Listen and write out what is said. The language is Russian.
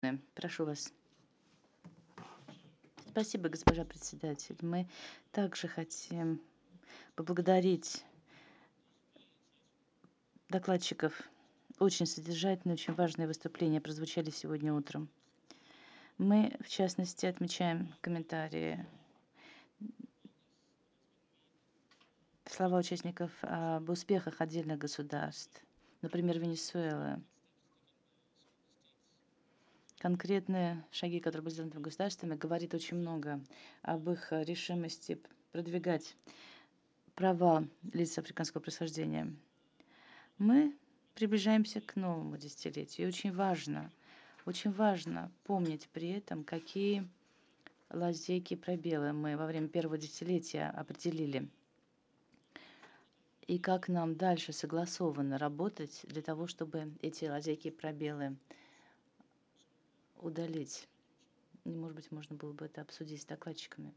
Прошу вас. Спасибо, госпожа председатель. Мы также хотим поблагодарить докладчиков. Очень содержательные, очень важные выступления прозвучали сегодня утром. Мы, в частности, отмечаем комментарии, слова участников об успехах отдельных государств, например, Венесуэлы. Конкретные шаги, которые были сделаны государствами, говорит очень много об их решимости продвигать права лиц африканского происхождения. Мы приближаемся к новому десятилетию. И очень важно помнить при этом, какие лазейки и пробелы мы во время первого десятилетия определили. И как нам дальше согласованно работать для того, чтобы эти лазейки и пробелы удалить. И, может быть, можно было бы это обсудить с докладчиками.